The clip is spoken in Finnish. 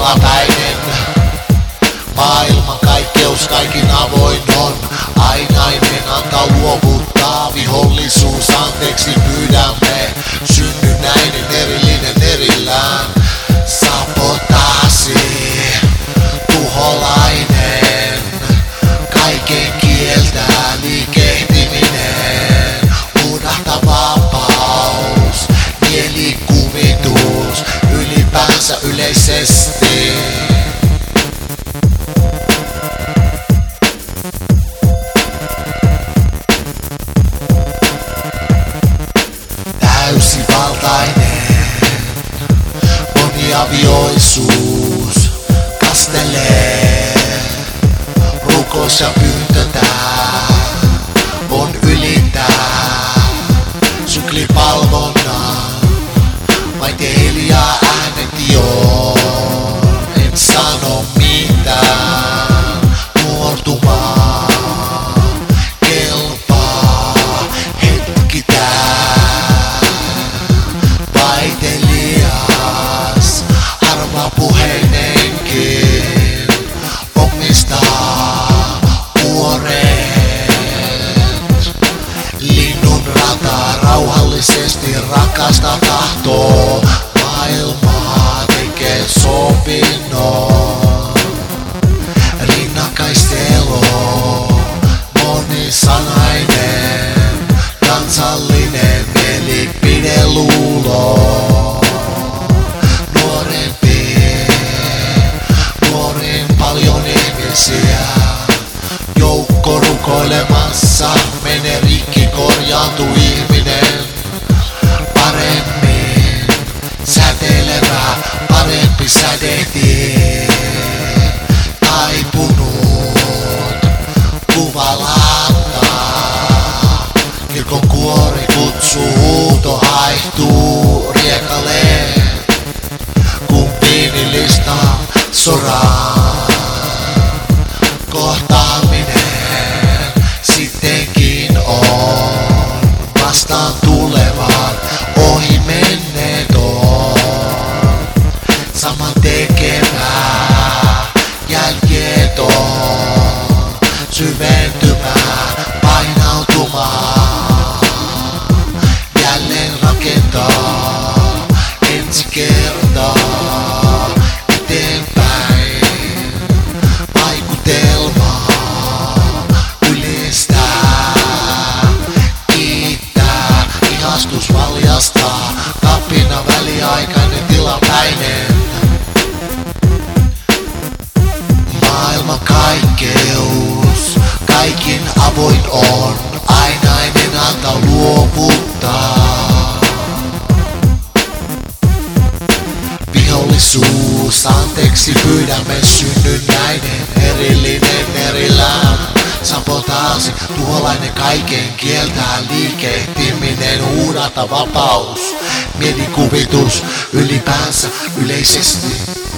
tilapäinen. Maailman kaikkeus kaikin avoin on. Ainainen antaa luovuttaa. Vihollisuus anteeksi pyydämme. Synnynnäinen erillinen erillään. Sabotaasi, tuholainen. Kaiken kieltää liikehtiminen. Uudahta vapaus, mielikuvitus. Ylipäänsä yleisesti. Täysivaltainen moniavioisuus kastelee. Rukous ja pyyntö tää on ylittää syklipalvonnan. Vain hiljaa äänet joo, en sano mitään. Nuortumaa kelpaa hetki tää. Vaitelias, harvapuheinenkin omistaa vuoret. Linnun rata rauhallisesti rakasta tahtoo. Maailmaa tekee sovinnon. Rinnakkaistelo, monisanainen, kansallinen mielipideluulo. Nuorin paljon ihmisiä. Joukko rukoilemassa, mene rikki, korjaantuu ihminen. Paremmin säteilevä, parempi sädehtii. Taipunut kuvalata. Kirkon kuori kutsuu, huuto haihtuu riekaleen. Kun viinilista soraa. Kohtaaminen sittenkin on. Vastaan tulevat, ohi menneet on. Saman tekevää, jälkeet on. Syventymään, painautumaan. Jälleen rakentaa, ensi kertaa. Eteenpäin, vaikutelmaa. Ylistää, kiittää, ihastus valjastaa. Kapina väliaikainen, tilapäinen. Maailman kaikkeus, kaikin avoin on. Ainainen antaa luovuttaa. Vihollisuus, anteeksi pyydämme, synnynnäinen, erillinen erillään. Sabotaasi, tuholainen kaiken kieltää liikehtiminen. Uudata vapaus, mielikuvitus ylipäänsä yleisesti.